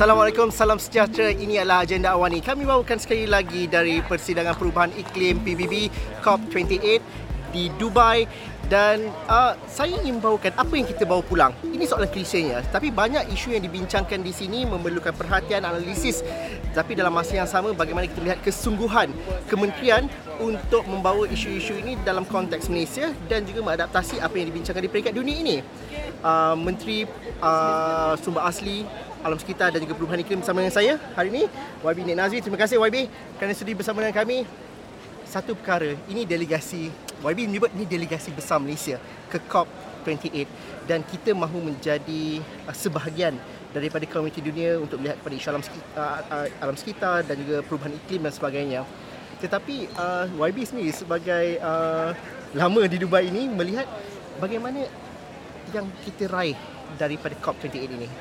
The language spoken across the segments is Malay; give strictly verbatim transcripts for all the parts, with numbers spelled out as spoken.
Assalamualaikum, salam sejahtera. Ini adalah Agenda Awani. Kami bawakan sekali lagi dari Persidangan Perubahan Iklim P B B COP dua puluh lapan di Dubai. Dan uh, saya ingin membawakan apa yang kita bawa pulang. Ini soalan klisenya, tapi banyak isu yang dibincangkan di sini memerlukan perhatian, analisis. Tapi dalam masa yang sama, bagaimana kita melihat kesungguhan kementerian untuk membawa isu-isu ini dalam konteks Malaysia dan juga mengadaptasi apa yang dibincangkan di peringkat dunia ini. Uh, Menteri uh, Sumber Asli, Alam Sekitar dan juga Perubahan Iklim bersama dengan saya hari ini, Y B Nik Nazwi. Terima kasih Y B kerana sudi bersama dengan kami. Satu perkara, ini delegasi, Y B menyebut ini delegasi besar Malaysia ke COP dua puluh lapan dan kita mahu menjadi uh, sebahagian daripada komuniti dunia untuk melihat kepada isu alam sekitar, uh, uh, alam sekitar dan juga perubahan iklim dan sebagainya. Tetapi uh, Y B sendiri sebagai uh, lama di Dubai ini melihat bagaimana yang kita raih daripada COP dua puluh lapan ini.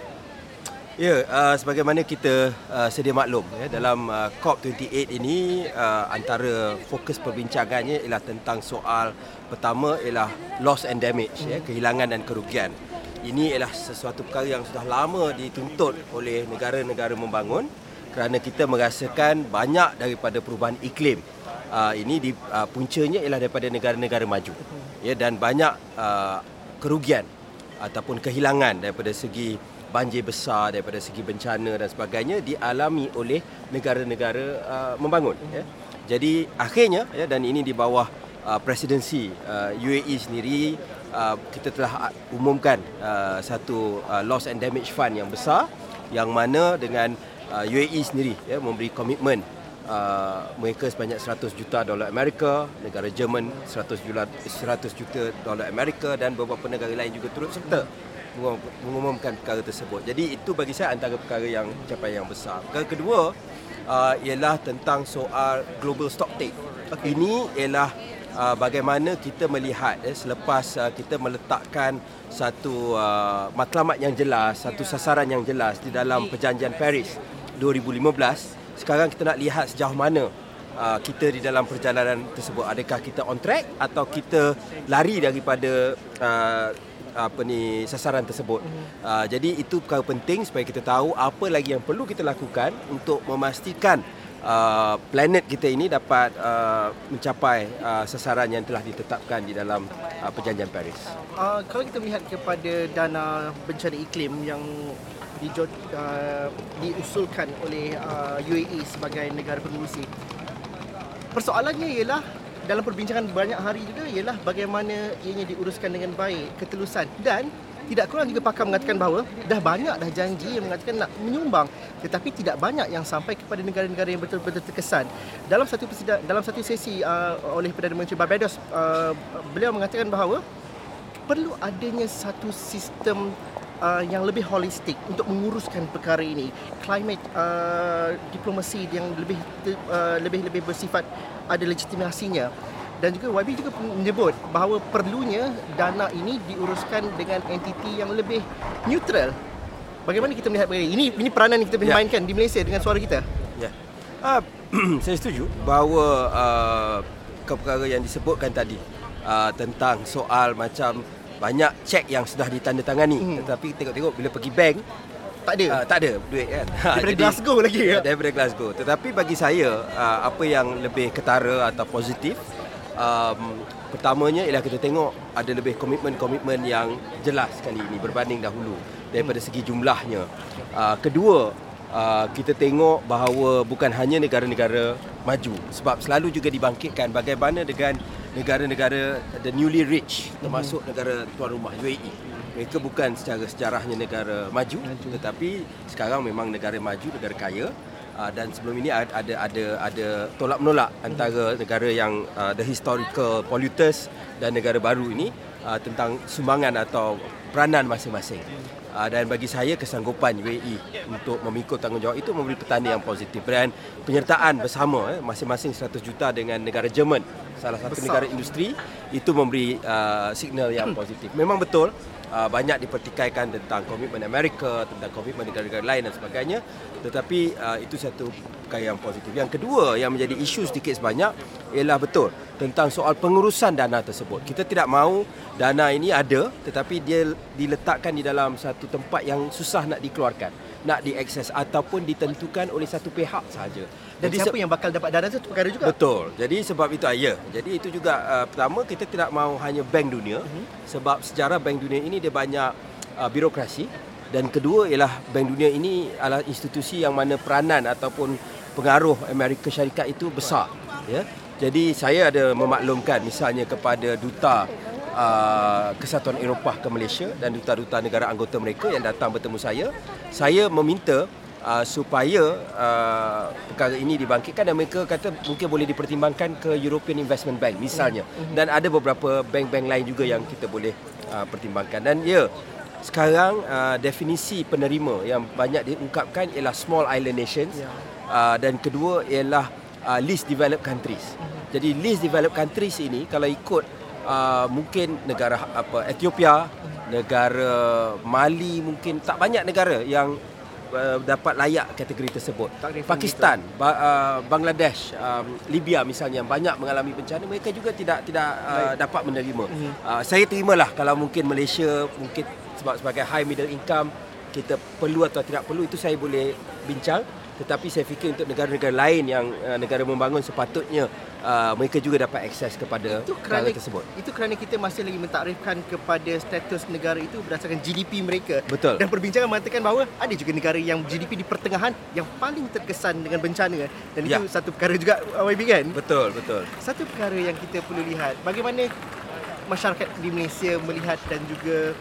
Ya, uh, sebagaimana kita uh, sedia maklum ya, dalam uh, COP dua puluh lapan ini uh, antara fokus perbincangannya ialah tentang soal pertama ialah loss and damage, hmm. ya, kehilangan dan kerugian. Ini ialah sesuatu perkara yang sudah lama dituntut oleh negara-negara membangun kerana kita merasakan banyak daripada perubahan iklim uh, ini di uh, puncanya ialah daripada negara-negara maju, ya, dan banyak uh, kerugian ataupun kehilangan daripada segi banjir besar, daripada segi bencana dan sebagainya dialami oleh negara-negara uh, membangun, ya. Jadi akhirnya, ya, dan ini di bawah uh, presidensi uh, U A E sendiri, uh, kita telah umumkan uh, satu uh, loss and damage fund yang besar yang mana dengan uh, U A E sendiri, ya, memberi komitmen uh, mereka sebanyak seratus juta dolar Amerika, negara Jerman seratus juta dolar Amerika dan beberapa negara lain juga turut serta mengumumkan perkara tersebut. Jadi itu bagi saya antara perkara yang capaian yang besar. Perkara kedua uh, ialah tentang soal global stocktake. Okay. Ini ialah uh, bagaimana kita melihat eh, selepas uh, kita meletakkan satu uh, matlamat yang jelas, satu sasaran yang jelas di dalam perjanjian Paris dua ribu lima belas. Sekarang kita nak lihat sejauh mana uh, kita di dalam perjalanan tersebut. Adakah kita on track atau kita lari daripada uh, apa ni sasaran tersebut. Uh, jadi itu perkara penting supaya kita tahu apa lagi yang perlu kita lakukan untuk memastikan uh, planet kita ini dapat uh, mencapai uh, sasaran yang telah ditetapkan di dalam uh, perjanjian Paris. Uh, kalau kita melihat kepada dana bencana iklim yang di, uh, diusulkan oleh uh, U A E sebagai negara pengurusi, persoalannya ialah dalam perbincangan banyak hari juga ialah bagaimana ianya diuruskan dengan baik, ketelusan, dan tidak kurang juga pakar mengatakan bahawa dah banyak dah janji yang mengatakan nak menyumbang tetapi tidak banyak yang sampai kepada negara-negara yang betul-betul terkesan. Dalam satu dalam satu sesi uh, oleh Perdana Menteri Barbados, uh, beliau mengatakan bahawa perlu adanya satu sistem uh, yang lebih holistik untuk menguruskan perkara ini. Climate uh, diplomasi yang lebih uh, lebih lebih bersifat ada legitimasinya. Dan juga Y B juga menyebut bahawa perlunya dana ini diuruskan dengan entiti yang lebih neutral. Bagaimana kita melihat ini? Ini ini peranan yang kita boleh ya. mainkan di Malaysia dengan suara kita. Ya. Uh, saya setuju bahawa uh, perkara yang disebutkan tadi uh, tentang soal macam banyak cek yang sudah ditandatangani, hmm. tetapi tengok-tengok bila pergi bank tak ada uh, tak ada duit kan. Daripada Jadi, Glasgow lagi ya. Daripada Glasgow. Tetapi bagi saya uh, apa yang lebih ketara atau positif, um, pertamanya ialah kita tengok ada lebih komitmen-komitmen yang jelas kali ini berbanding dahulu daripada segi jumlahnya. Uh, kedua, uh, kita tengok bahawa bukan hanya negara-negara maju, sebab selalu juga dibangkitkan bagaimana dengan negara-negara the newly rich, termasuk negara tuan rumah U A E. Mereka bukan secara sejarahnya negara maju, maju, tetapi sekarang memang negara maju, negara kaya. Uh, dan sebelum ini ada ada ada, ada tolak menolak antara negara yang uh, the historical polluters dan negara baru ini uh, tentang sumbangan atau peranan masing-masing. Uh, dan bagi saya kesanggupan U A E untuk memikul tanggungjawab itu memberi petanda yang positif, dan penyertaan bersama eh, masing-masing seratus juta dengan negara Jerman, salah satu besar negara industri, itu memberi uh, signal yang positif. Memang betul uh, banyak dipertikaikan tentang komitmen Amerika, tentang komitmen negara-negara lain dan sebagainya, tetapi uh, itu satu perkara yang positif. Yang kedua yang menjadi isu sedikit sebanyak ialah betul tentang soal pengurusan dana tersebut. Kita tidak mahu dana ini ada tetapi dia diletakkan di dalam satu tempat yang susah nak dikeluarkan. nak diakses ataupun ditentukan oleh satu pihak sahaja. Dan Jadi siapa yang bakal dapat dana tu perkara juga. Betul. Jadi sebab itu ya. Jadi itu juga uh, pertama kita tidak mahu hanya Bank Dunia uh-huh. sebab sejarah Bank Dunia ini dia banyak uh, birokrasi, dan kedua ialah Bank Dunia ini adalah institusi yang mana peranan ataupun pengaruh Amerika Syarikat itu besar, ya. Jadi saya ada memaklumkan misalnya kepada duta uh, Kesatuan Eropah ke Malaysia dan duta-duta negara anggota mereka yang datang bertemu saya, saya meminta Uh, supaya uh, perkara ini dibangkitkan, dan mereka kata mungkin boleh dipertimbangkan ke European Investment Bank misalnya, mm-hmm. dan ada beberapa bank-bank lain juga yang kita boleh uh, pertimbangkan. Dan ya, sekarang uh, definisi penerima yang banyak diungkapkan ialah small island nations, yeah. uh, dan kedua ialah uh, least developed countries. Mm-hmm. Jadi least developed countries ini kalau ikut uh, mungkin negara apa Ethiopia, mm-hmm. negara Mali, mungkin tak banyak negara yang Uh, dapat layak kategori tersebut. Pakistan, ba- uh, Bangladesh, um, Libya misalnya yang banyak mengalami bencana, mereka juga tidak tidak uh, dapat menerima. Mm-hmm. Uh, saya terimalah kalau mungkin Malaysia mungkin sebab sebagai high middle income kita perlu atau tidak perlu itu saya boleh bincang, tetapi saya fikir untuk negara-negara lain yang uh, negara membangun sepatutnya uh, mereka juga dapat akses kepada perkara tersebut. Itu kerana kita masih lagi mentakrifkan kepada status negara itu berdasarkan G D P mereka. Betul. Dan perbincangan mengatakan bahawa ada juga negara yang G D P di pertengahan yang paling terkesan dengan bencana, dan itu ya. Satu perkara juga Y B kan? Betul, betul. Satu perkara yang kita perlu lihat, bagaimana masyarakat di Malaysia melihat dan juga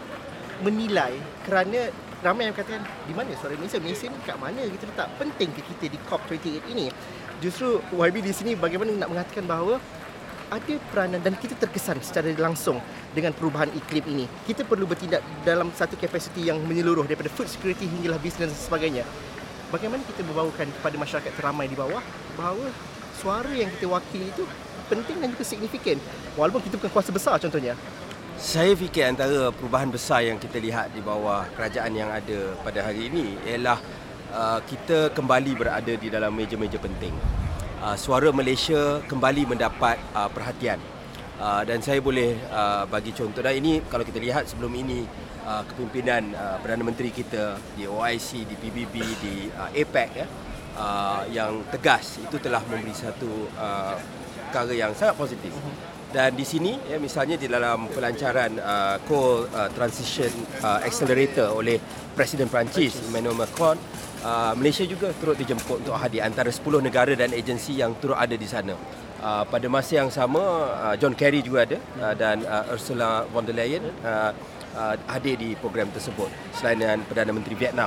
menilai, kerana ramai yang katakan di mana suara Malaysia? Malaysia ni kat mana kita letak? Penting ke kita di COP dua puluh lapan ini? Justru Y B di sini bagaimana nak mengatakan bahawa ada peranan dan kita terkesan secara langsung dengan perubahan iklim ini. Kita perlu bertindak dalam satu kapasiti yang menyeluruh daripada food security hinggalah bisnes dan sebagainya. Bagaimana kita membawakan kepada masyarakat teramai di bawah bahawa suara yang kita wakili itu penting dan juga signifikan walaupun kita bukan kuasa besar contohnya. Saya fikir antara perubahan besar yang kita lihat di bawah kerajaan yang ada pada hari ini ialah uh, kita kembali berada di dalam meja-meja penting. Uh, suara Malaysia kembali mendapat uh, perhatian. Uh, dan saya boleh uh, bagi contoh, dan ini kalau kita lihat sebelum ini uh, kepimpinan uh, Perdana Menteri kita di O I C, di P B B, di uh, APEC ya, uh, yang tegas itu telah memberi satu uh, perkara yang sangat positif. Dan di sini ya, misalnya di dalam pelancaran uh, Coal uh, Transition uh, Accelerator oleh Presiden Perancis Emmanuel Macron, uh, Malaysia juga turut dijemput untuk hadir antara sepuluh negara dan agensi yang turut ada di sana. Uh, pada masa yang sama uh, John Kerry juga ada uh, dan uh, Ursula von der Leyen uh, uh, hadir di program tersebut selain dengan Perdana Menteri Vietnam.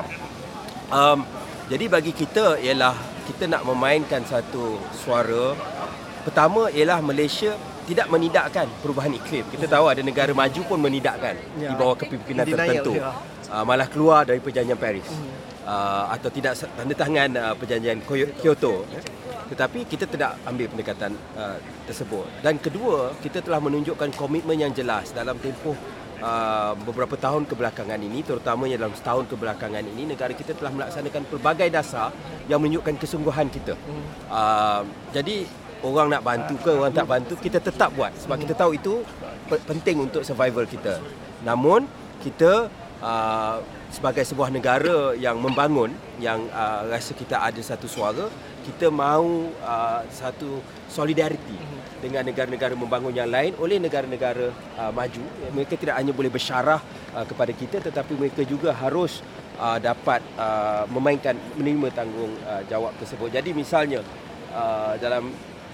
Um, jadi bagi kita ialah kita nak memainkan satu suara. Pertama ialah Malaysia tidak menidakkan perubahan iklim. Kita tahu ada negara maju pun menidakkan ya. Di bawah kepimpinan tertentu. Ya. Uh, malah keluar dari perjanjian Paris. Hmm. Uh, atau tidak tanda tangan uh, perjanjian Kyoto. Ya. Tetapi kita tidak ambil pendekatan uh, tersebut. Dan kedua, kita telah menunjukkan komitmen yang jelas dalam tempoh uh, beberapa tahun kebelakangan ini, terutamanya dalam setahun kebelakangan ini, negara kita telah melaksanakan pelbagai dasar yang menunjukkan kesungguhan kita. Hmm. Uh, jadi orang nak bantu ke orang tak bantu, kita tetap buat sebab kita tahu itu penting untuk survival kita. Namun kita uh, sebagai sebuah negara yang membangun, yang uh, rasa kita ada satu suara, kita mahu uh, satu solidariti dengan negara-negara membangun yang lain oleh negara-negara uh, maju. Mereka tidak hanya boleh bersyarah uh, kepada kita, tetapi mereka juga harus uh, dapat uh, memainkan, menerima tanggungjawab tersebut. Jadi misalnya uh, dalam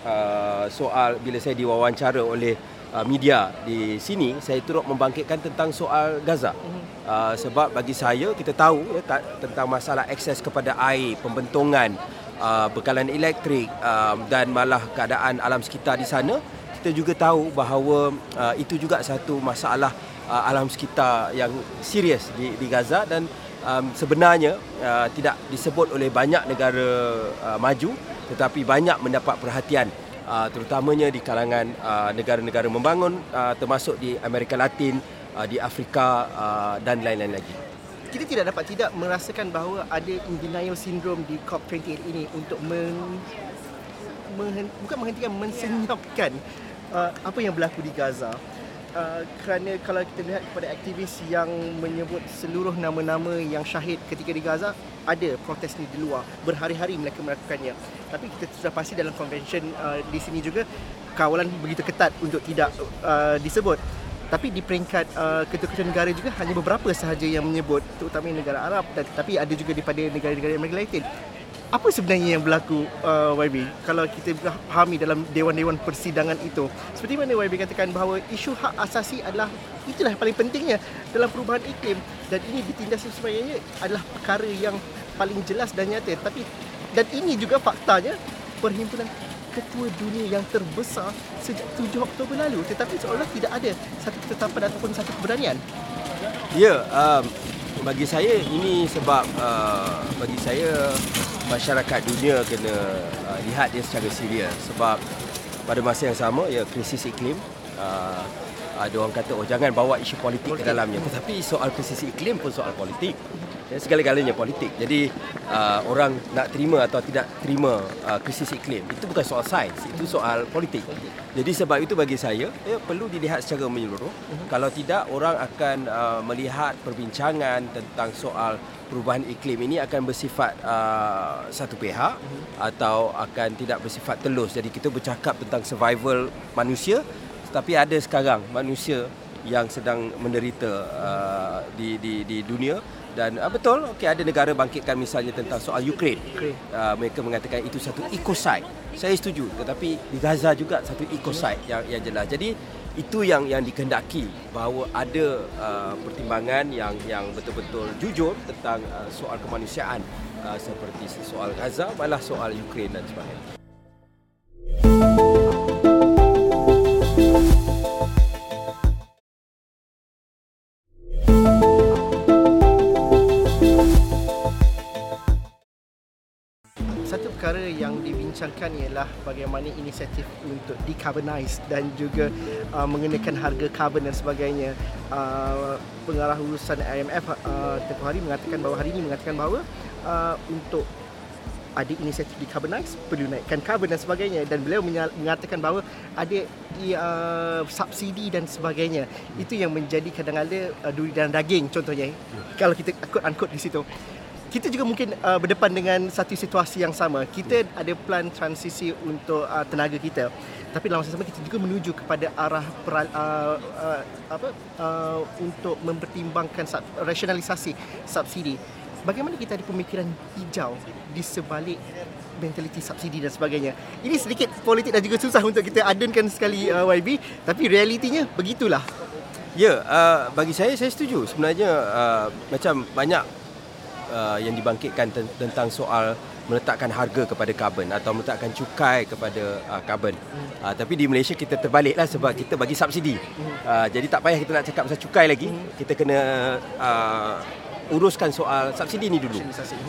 Uh, soal bila saya diwawancara oleh uh, media di sini, saya turut membangkitkan tentang soal Gaza. Uh, sebab bagi saya, kita tahu ya, ta- tentang masalah akses kepada air, pembentungan, uh, bekalan elektrik uh, dan malah keadaan alam sekitar di sana. Kita juga tahu bahawa uh, itu juga satu masalah uh, alam sekitar yang serius di, di Gaza, dan um, sebenarnya uh, tidak disebut oleh banyak negara uh, maju, tetapi banyak mendapat perhatian uh, terutamanya di kalangan uh, negara-negara membangun, uh, termasuk di Amerika Latin, uh, di Afrika uh, dan lain-lain lagi. Kita tidak dapat tidak merasakan bahawa ada denial syndrome di COP dua puluh lapan ini untuk men, men, bukan menghentikan, mensenyapkan uh, apa yang berlaku di Gaza. uh, kerana kalau kita lihat kepada aktivis yang menyebut seluruh nama-nama yang syahid ketika di Gaza, ada protes ni di luar, berhari-hari mereka melakukannya. Tapi kita sudah pasti dalam convention uh, di sini juga kawalan begitu ketat untuk tidak uh, disebut. Tapi di peringkat uh, ketua-ketua negara juga hanya beberapa sahaja yang menyebut, terutama negara Arab, dan, tapi ada juga daripada negara-negara Amerika Latin. Apa sebenarnya yang berlaku, uh, Y B, kalau kita fahami dalam dewan-dewan persidangan itu? Seperti mana Y B katakan bahawa isu hak asasi adalah, itulah yang paling pentingnya dalam perubahan iklim, dan ini ditindas sebenarnya adalah perkara yang paling jelas dan nyata. Tapi dan ini juga faktanya perhimpunan ketua dunia yang terbesar sejak tujuh Oktober lalu, tetapi seolah tidak ada satu ketetapan ataupun satu keberanian. Ya, um, bagi saya ini sebab uh, bagi saya masyarakat dunia kena uh, lihat dia secara serius, sebab pada masa yang sama ya krisis iklim, uh, ada orang kata oh jangan bawa isu politik, politik. ke dalamnya, tetapi soal krisis iklim pun soal politik. Ya, segala-galanya politik. Jadi uh, orang nak terima atau tidak terima uh, krisis iklim itu bukan soal sains, itu soal politik. Jadi sebab itu bagi saya ya, perlu dilihat secara menyeluruh. Uh-huh. Kalau tidak, orang akan uh, melihat perbincangan tentang soal perubahan iklim ini akan bersifat uh, satu pihak, uh-huh. atau akan tidak bersifat telus. Jadi kita bercakap tentang survival manusia, tetapi ada sekarang manusia yang sedang menderita uh, di di di dunia. Dan uh, betul, okey, ada negara bangkitkan misalnya tentang soal Ukraine. Okay. Uh, mereka mengatakan itu satu ecocide. Saya setuju, tetapi di Gaza juga satu ecocide yang yang jelas. Jadi itu yang yang dikehendaki, bahawa ada uh, pertimbangan yang yang betul-betul jujur tentang uh, soal kemanusiaan, uh, seperti soal Gaza, malah soal Ukraine dan sebagainya. Perkara yang dibincangkan ialah bagaimana inisiatif untuk decarbonize dan juga uh, mengenakan harga karbon dan sebagainya. Uh, pengarah urusan I M F uh, tempoh hari mengatakan bahawa hari ini mengatakan bahawa uh, untuk ada inisiatif decarbonize perlu naikkan karbon dan sebagainya, dan beliau mengatakan bahawa ada uh, subsidi dan sebagainya. Itu yang menjadi kadang-kadang uh, duri dan daging contohnya, kalau kita quote-unquote di situ. Kita juga mungkin uh, berdepan dengan satu situasi yang sama. Kita ada plan transisi untuk uh, tenaga kita, tapi dalam masa sama kita juga menuju kepada arah peral, uh, uh, apa uh, untuk mempertimbangkan sub, rasionalisasi subsidi. Bagaimana kita ada pemikiran hijau di sebalik mentaliti subsidi dan sebagainya. Ini sedikit politik dan juga susah untuk kita adunkan sekali, uh, Y B, tapi realitinya begitulah. Ya, uh, bagi saya saya setuju. Sebenarnya uh, macam banyak Uh, yang dibangkitkan ten- tentang soal meletakkan harga kepada karbon atau meletakkan cukai kepada uh, karbon. Hmm. Uh, tapi di Malaysia kita terbaliklah, sebab kita bagi subsidi. Hmm. Uh, jadi tak payah kita nak cakap pasal cukai lagi. Hmm. Kita kena uh, uruskan soal subsidi ni dulu.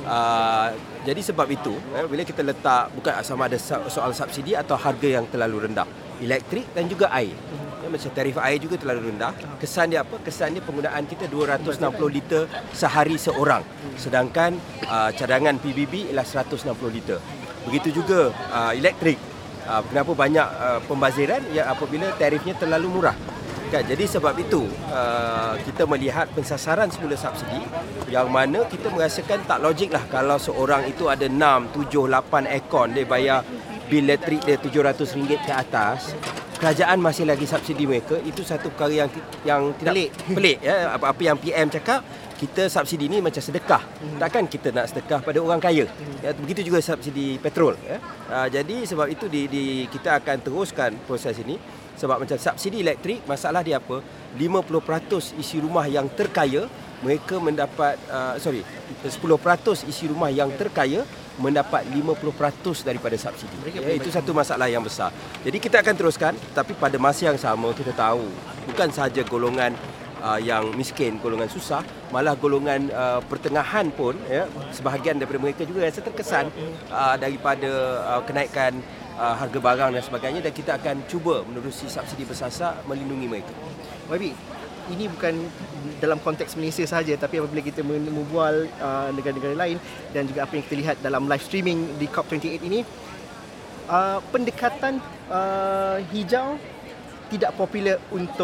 Uh, jadi sebab itu, eh, bila kita letak bukan sama ada soal subsidi atau harga yang terlalu rendah, elektrik dan juga air. Ya, macam tarif air juga terlalu rendah. Kesan dia apa? Kesan dia penggunaan kita dua ratus enam puluh liter sehari seorang. Sedangkan uh, cadangan P B B ialah seratus enam puluh liter. Begitu juga uh, elektrik. Uh, kenapa banyak uh, pembaziran? Ya, apabila tarifnya terlalu murah. Kan? Jadi sebab itu uh, kita melihat pensasaran semula subsidi, yang mana kita merasakan tak logik lah kalau seorang itu ada enam, tujuh, lapan aircon, dia bayar bil elektrik dia tujuh ratus ringgit ke atas. Kerajaan masih lagi subsidi mereka. Itu satu perkara yang yang tidak pelik, pelik ya. Apa-apa yang P M cakap, kita subsidi ni macam sedekah. Hmm. Takkan kita nak sedekah pada orang kaya. Hmm. Ya, begitu juga subsidi petrol ya. Uh, jadi sebab itu di, di kita akan teruskan proses ini. Sebab macam subsidi elektrik, masalah dia apa? lima puluh peratus isi rumah yang terkaya mereka mendapat uh, sorry, sepuluh peratus isi rumah yang terkaya mendapat lima puluh peratus daripada subsidi. Ya, itu satu masalah yang besar. Jadi kita akan teruskan, tapi pada masa yang sama kita tahu bukan sahaja golongan uh, yang miskin, golongan susah, malah golongan uh, pertengahan pun ya, sebahagian daripada mereka juga rasa terkesan uh, daripada uh, kenaikan uh, harga barang dan sebagainya, dan kita akan cuba menerusi subsidi bersasar melindungi mereka. Y B, ini bukan dalam konteks Malaysia sahaja, tapi apabila kita membual uh, negara-negara lain dan juga apa yang kita lihat dalam live streaming di COP dua puluh lapan ini, uh, pendekatan uh, hijau tidak popular untuk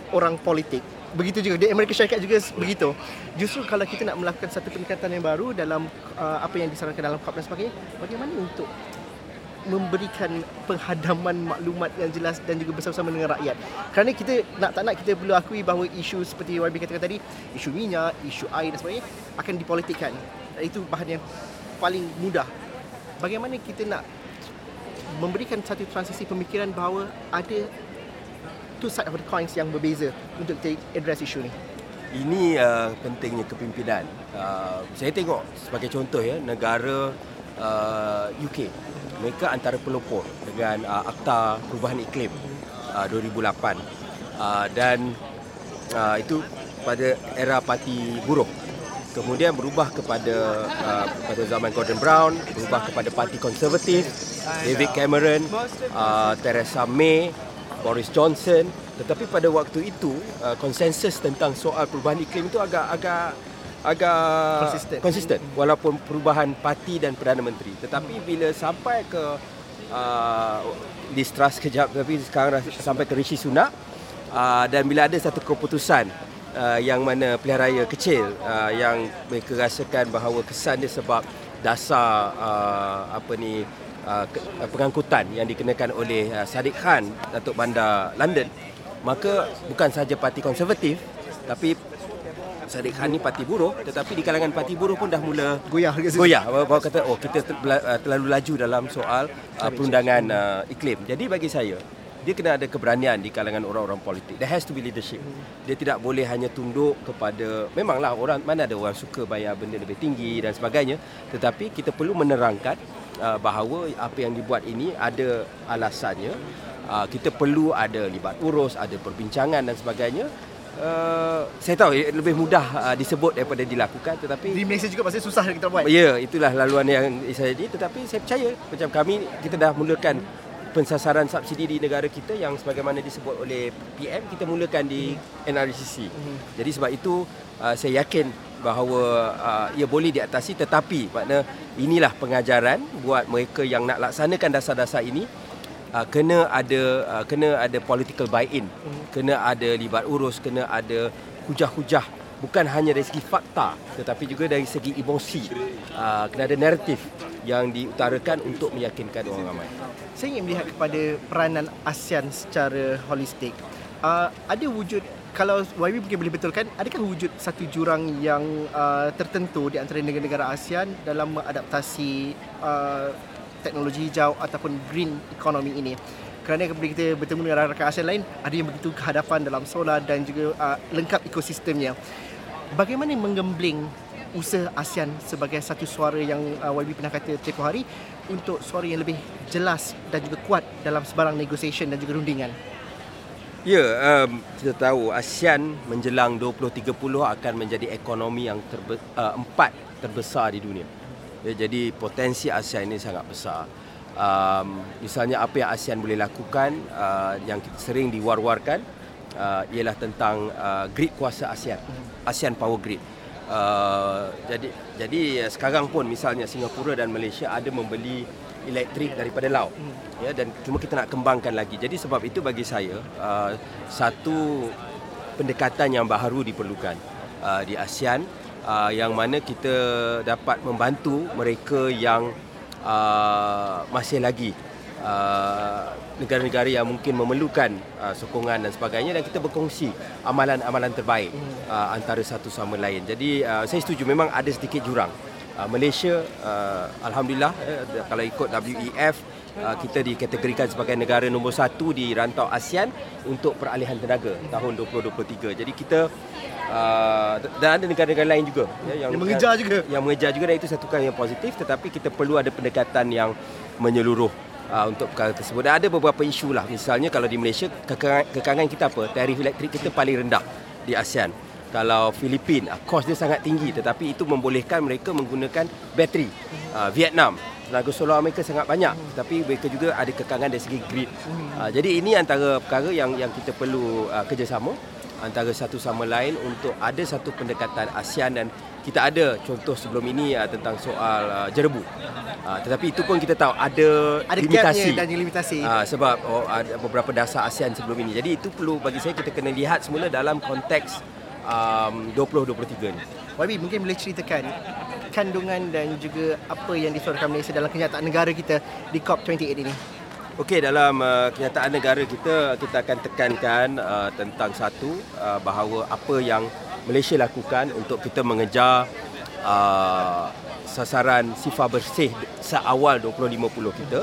orang politik. Begitu juga di Amerika Syarikat juga begitu. Justru kalau kita nak melakukan satu pendekatan yang baru dalam uh, apa yang disarankan dalam C O P dan sebagainya, bagaimana untuk memberikan penghadaman maklumat yang jelas dan juga bersama-sama dengan rakyat. Kerana kita nak tak nak kita perlu akui bahawa isu seperti Y B katakan tadi, isu minyak, isu air dan sebagainya akan dipolitikkan. Itu bahan yang paling mudah. Bagaimana kita nak memberikan satu transisi pemikiran bahawa ada two side of the coins yang berbeza untuk kita address isu ni. Ini uh, pentingnya kepimpinan. Uh, saya tengok sebagai contoh ya, negara uh, U K, mereka antara pelopor dengan uh, Akta Perubahan Iklim uh, dua ribu lapan uh, dan uh, itu pada era Parti Buruh. Kemudian berubah kepada uh, pada zaman Gordon Brown, berubah kepada Parti Konservatif, David Cameron, uh, Theresa May, Boris Johnson. Tetapi pada waktu itu uh, konsensus tentang soal perubahan iklim itu agak agak agak konsisten. konsisten walaupun perubahan parti dan Perdana Menteri. Tetapi bila sampai ke uh, Liz Truss kejap, tapi sekarang sampai ke Rishi Sunak, uh, dan bila ada satu keputusan uh, yang mana pilihan raya kecil uh, yang mereka rasakan bahawa kesan dia sebab dasar uh, apa ni Uh, ke, uh, pengangkutan yang dikenakan oleh uh, Sadiq Khan, Datuk Bandar London, maka bukan sahaja Parti Konservatif, tapi Sadiq Khan ni Parti Buruh, tetapi di kalangan Parti Buruh pun dah mula goyah goyah bahawa kata oh kita terlalu laju dalam soal uh, perundangan uh, iklim. Jadi bagi saya, dia kena ada keberanian di kalangan orang-orang politik. There has to be leadership. Dia tidak boleh hanya tunduk kepada, memanglah orang mana ada orang suka bayar benda lebih tinggi dan sebagainya, tetapi kita perlu menerangkan uh, bahawa apa yang dibuat ini ada alasannya. Uh, kita perlu ada libat urus, ada perbincangan dan sebagainya. Uh, saya tahu lebih mudah uh, disebut daripada dilakukan, tetapi di Malaysia juga pasti susah kita buat. Ya, itulah laluan yang saya ini, tetapi saya percaya macam kami kita dah mulakan pensasaran subsidi di negara kita yang sebagaimana disebut oleh P M, kita mulakan di N R C C. Jadi sebab itu uh, saya yakin bahawa uh, ia boleh diatasi, tetapi makna inilah pengajaran buat mereka yang nak laksanakan dasar-dasar ini. Uh, kena ada uh, kena ada political buy-in, kena ada libat urus, kena ada hujah-hujah, bukan hanya dari segi fakta tetapi juga dari segi emosi. Uh, kena ada naratif yang diutarakan untuk meyakinkan orang ramai. Saya ingin melihat kepada peranan ASEAN secara holistik. Uh, ada wujud, kalau Y B mungkin boleh betulkan, adakah wujud satu jurang yang uh, tertentu di antara negara-negara ASEAN dalam mengadaptasi uh, teknologi hijau ataupun green economy ini? Kerana apabila kita bertemu dengan rakan-rakan ASEAN lain, ada yang begitu kehadapan dalam solar dan juga uh, lengkap ekosistemnya. Bagaimana menggembling usaha ASEAN sebagai satu suara yang uh, Y B pernah kata tempoh hari untuk suara yang lebih jelas dan juga kuat dalam sebarang negotiation dan juga rundingan? Ya, um, kita tahu ASEAN menjelang dua ribu tiga puluh akan menjadi ekonomi yang terbe- uh, empat terbesar di dunia. Ya, jadi potensi ASEAN ini sangat besar. Um, misalnya apa yang ASEAN boleh lakukan, uh, yang sering diwar-warkan, uh, ialah tentang uh, grid kuasa ASEAN, ASEAN Power Grid. Uh, jadi jadi sekarang pun misalnya Singapura dan Malaysia ada membeli elektrik daripada laut, ya, dan cuma kita nak kembangkan lagi. Jadi sebab itu bagi saya uh, satu pendekatan yang baru diperlukan uh, di ASEAN, uh, yang mana kita dapat membantu mereka yang uh, masih lagi uh, negara-negara yang mungkin memerlukan uh, sokongan dan sebagainya, dan kita berkongsi amalan-amalan terbaik uh, antara satu sama lain. Jadi uh, saya setuju memang ada sedikit jurang. Uh, Malaysia uh, alhamdulillah uh, kalau ikut W E F uh, kita dikategorikan sebagai negara nombor satu di rantau ASEAN untuk peralihan tenaga tahun dua ribu dua puluh tiga. Jadi kita uh, dan ada negara-negara lain juga ya, yang, yang mengejar yang, juga yang mengejar juga, dan itu satu hal yang positif, tetapi kita perlu ada pendekatan yang menyeluruh uh, untuk perkara tersebut. Dan ada beberapa isu lah, misalnya kalau di Malaysia kekangan, kekangan kita apa, tarif elektrik kita paling rendah di ASEAN. Kalau Filipin, kos dia sangat tinggi, tetapi itu membolehkan mereka menggunakan bateri. Uh, Vietnam, tenaga solar mereka sangat banyak, tapi mereka juga ada kekangan dari segi grid. Uh, jadi ini antara perkara yang yang kita perlu uh, kerjasama. antara satu sama lain untuk ada satu pendekatan ASEAN, dan kita ada contoh sebelum ini uh, tentang soal uh, jerebu. Uh, tetapi itu pun kita tahu ada, ada limitasi. dan limitasi. Uh, sebab oh, ada beberapa dasar ASEAN sebelum ini. Jadi itu perlu bagi saya kita kena lihat semula dalam konteks um, dua ribu dua puluh tiga ni. Y B, mungkin boleh ceritakan kandungan dan juga apa yang disuarakan Malaysia dalam kenyataan negara kita di COP dua puluh lapan ini. Okey, dalam uh, kenyataan negara kita, kita akan tekankan uh, tentang satu, uh, bahawa apa yang Malaysia lakukan untuk kita mengejar uh, sasaran sifar bersih seawal dua ribu lima puluh kita,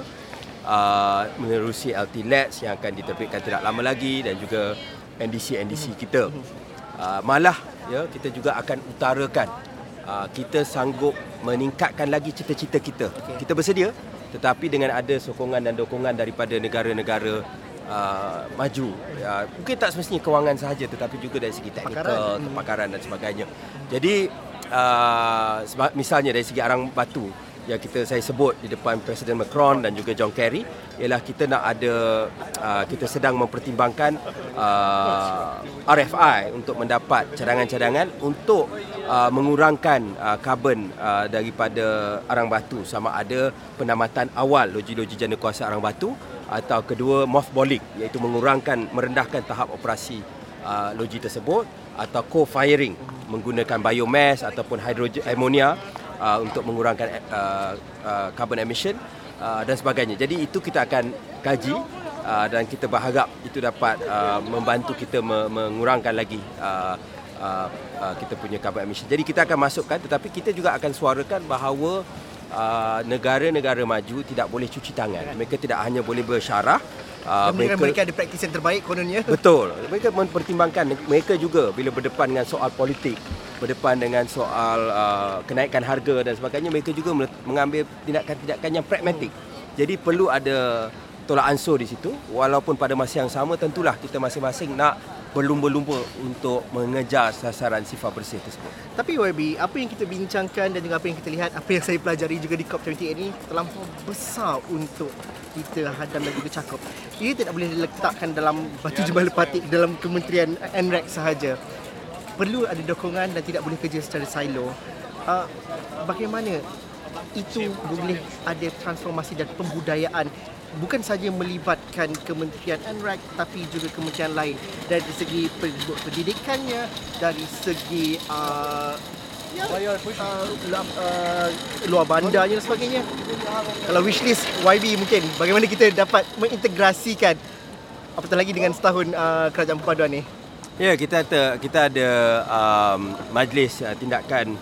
uh, menerusi L T L E Ds yang akan diterbitkan tidak lama lagi, dan juga N D C N D C kita. Uh, malah ya, kita juga akan utarakan uh, kita sanggup meningkatkan lagi cita-cita kita. Okay. Kita bersedia, tetapi dengan ada sokongan dan dokongan daripada negara-negara uh, maju. Uh, mungkin tak semestinya kewangan sahaja, tetapi juga dari segi teknikal, kepakaran, kepakaran dan sebagainya. Jadi uh, misalnya dari segi arang batu yang kita saya sebut di depan Presiden Macron dan juga John Kerry, ialah kita nak ada uh, kita sedang mempertimbangkan uh, R F I untuk mendapat cadangan-cadangan untuk uh, mengurangkan uh, karbon uh, daripada arang batu, sama ada penamatan awal loji-loji jana kuasa arang batu, atau kedua mothballing, iaitu mengurangkan merendahkan tahap operasi uh, loji tersebut, atau co-firing menggunakan biomass ataupun hidrogen ammonia Uh, untuk mengurangkan uh, uh, carbon emission uh, dan sebagainya. Jadi itu kita akan kaji uh, dan kita berharap itu dapat uh, membantu kita me- mengurangkan lagi uh, uh, uh, kita punya carbon emission. Jadi kita akan masukkan, tetapi kita juga akan suarakan bahawa uh, negara-negara maju tidak boleh cuci tangan. Mereka tidak hanya boleh bersyarah, Uh, mereka, mereka ada praktis yang terbaik kononnya. Betul. Mereka mempertimbangkan, mereka juga bila berdepan dengan soal politik, berdepan dengan soal uh, kenaikan harga dan sebagainya, mereka juga mengambil tindakan-tindakan yang pragmatik. Jadi perlu ada tolak ansur di situ, walaupun pada masa yang sama tentulah kita masing-masing nak berlumba-lumba untuk mengejar sasaran sifar bersih tersebut. Tapi Y B, apa yang kita bincangkan dan juga apa yang kita lihat, apa yang saya pelajari juga di COP dua puluh lapan ini terlampau besar untuk kita hadam dan juga cakup. Ia tidak boleh diletakkan dalam batu jubah lepatik dalam Kementerian N R E C sahaja. Perlu ada dokongan dan tidak boleh kerja secara silo. Uh, bagaimana itu boleh ada transformasi dan pembudayaan, bukan saja melibatkan Kementerian N R E C tapi juga kementerian lain, dari segi pendidikannya, dari segi uh, ya, uh, uh, luar bandarnya dan sebagainya. Kalau wishlist Y B, mungkin bagaimana kita dapat mengintegrasikan, apatah lagi dengan setahun uh, kerajaan perpaduan ni. Ya, kita ada, kita ada um, majlis uh, tindakan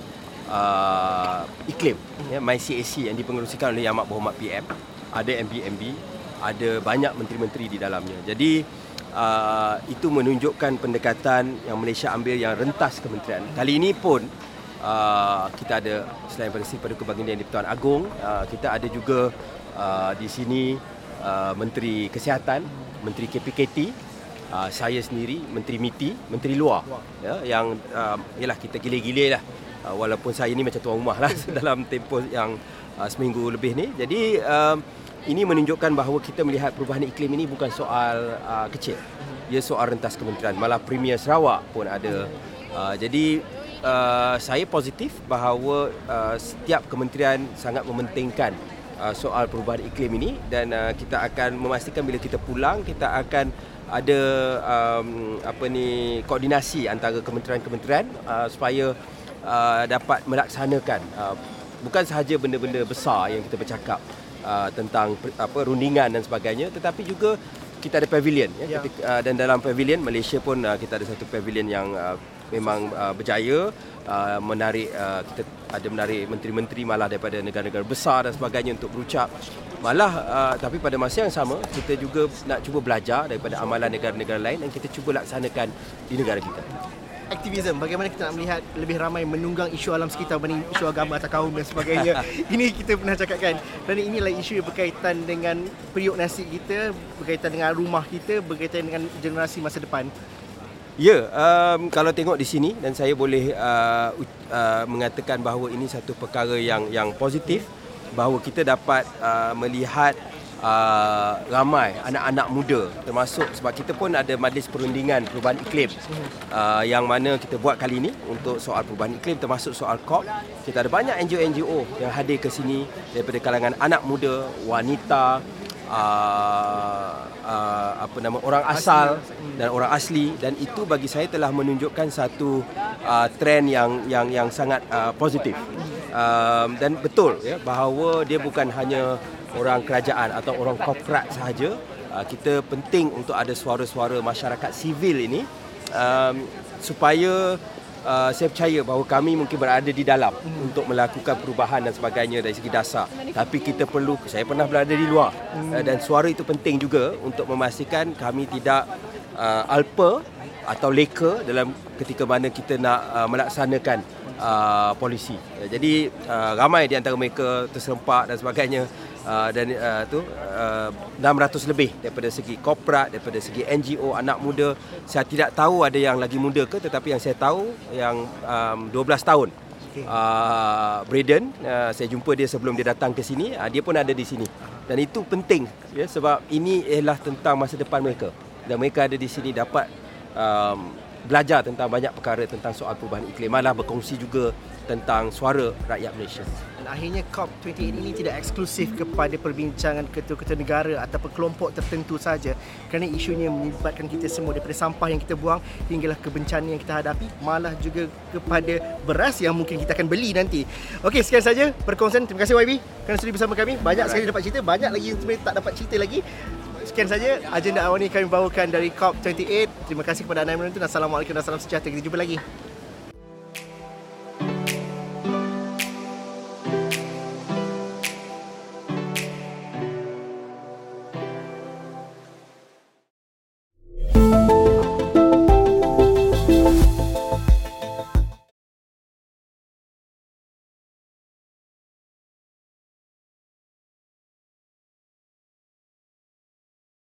uh, iklim, ya, M Y C A C, yang dipengerusikan oleh Yang Amat Berhormat P M. Ada M B M B, ada banyak menteri-menteri di dalamnya. Jadi uh, itu menunjukkan pendekatan yang Malaysia ambil yang rentas kementerian. Kali ini pun uh, kita ada, selain pada pada kebaginda yang di-Pertuan Agong, uh, kita ada juga uh, di sini uh, Menteri Kesihatan, Menteri K P K T, uh, saya sendiri, Menteri M I T I, Menteri Luar, ya, yang uh, yalah kita gile-gile lah. Uh, walaupun saya ni macam tuan rumah lah dalam tempoh yang uh, seminggu lebih ni. Jadi uh, ini menunjukkan bahawa kita melihat perubahan iklim ini bukan soal uh, kecil. Ia soal rentas kementerian. Malah Premier Sarawak pun ada. Uh, jadi uh, saya positif bahawa uh, setiap kementerian sangat mementingkan uh, soal perubahan iklim ini, dan uh, kita akan memastikan bila kita pulang kita akan ada um, apa ni koordinasi antara kementerian-kementerian uh, supaya uh, dapat melaksanakan uh, bukan sahaja benda-benda besar yang kita bercakap Uh, tentang apa rundingan dan sebagainya, tetapi juga kita ada pavilion, ya, ya. Ketika, uh, dan dalam pavilion Malaysia pun uh, kita ada satu pavilion yang uh, memang uh, berjaya uh, menarik uh, kita ada menarik menteri-menteri malah daripada negara-negara besar dan sebagainya untuk berucap. Malah uh, tapi pada masa yang sama kita juga nak cuba belajar daripada amalan negara-negara lain dan kita cuba laksanakan di negara kita. Aktivisme, bagaimana kita nak melihat lebih ramai menunggang isu alam sekitar berbanding isu agama atau kaum dan sebagainya. Ini kita pernah cakapkan. Dan inilah isu yang berkaitan dengan periuk nasi kita, berkaitan dengan rumah kita, berkaitan dengan generasi masa depan. Ya, um, kalau tengok di sini, dan saya boleh uh, uh, mengatakan bahawa ini satu perkara yang yang positif, bahawa kita dapat uh, melihat uh, ramai anak-anak muda, termasuk sebab kita pun ada Majlis Perundingan Perubahan Iklim uh, yang mana kita buat kali ini untuk soal perubahan iklim, termasuk soal COP. Kita ada banyak N G O N G O yang hadir ke sini daripada kalangan anak muda, wanita, uh, uh, apa nama orang asal dan orang asli, dan itu bagi saya telah menunjukkan satu uh, trend yang yang yang sangat uh, positif. Um, dan betul ya bahawa dia bukan hanya orang kerajaan atau orang korporat sahaja. Uh, kita penting untuk ada suara-suara masyarakat sivil ini um, supaya uh, saya percaya bahawa kami mungkin berada di dalam hmm. untuk melakukan perubahan dan sebagainya dari segi dasar. Tapi kita perlu, saya pernah berada di luar hmm. uh, dan suara itu penting juga untuk memastikan kami tidak uh, alpa atau leka dalam ketika mana kita nak uh, melaksanakan Uh, polisi. Jadi uh, ramai di antara mereka terserempak dan sebagainya, uh, dan uh, tu uh, enam ratus lebih daripada segi korporat, daripada segi N G O, anak muda. Saya tidak tahu ada yang lagi muda ke, tetapi yang saya tahu yang um, dua belas tahun. Okay. Uh, Braden, uh, saya jumpa dia sebelum dia datang ke sini, uh, dia pun ada di sini. Dan itu penting ya, sebab ini ialah tentang masa depan mereka. Dan mereka ada di sini dapat um, belajar tentang banyak perkara tentang soal perubahan iklim, malah berkongsi juga tentang suara rakyat Malaysia. Dan akhirnya COP dua puluh lapan ini tidak eksklusif kepada perbincangan ketua-ketua negara ataupun kelompok tertentu saja, kerana isunya melibatkan kita semua, daripada sampah yang kita buang hinggalah kebencanaan yang kita hadapi, malah juga kepada beras yang mungkin kita akan beli nanti. Okey, sekian saja perkongsian. Terima kasih Y B kerana sudi bersama kami. Banyak sekali dapat cerita, banyak lagi yang sebenarnya tak dapat cerita lagi. Sekian saja agenda awal ini kami bawakan dari COP dua puluh lapan. Terima kasih kepada anda yang menonton. Assalamualaikum dan salam sejahtera. Kita jumpa lagi.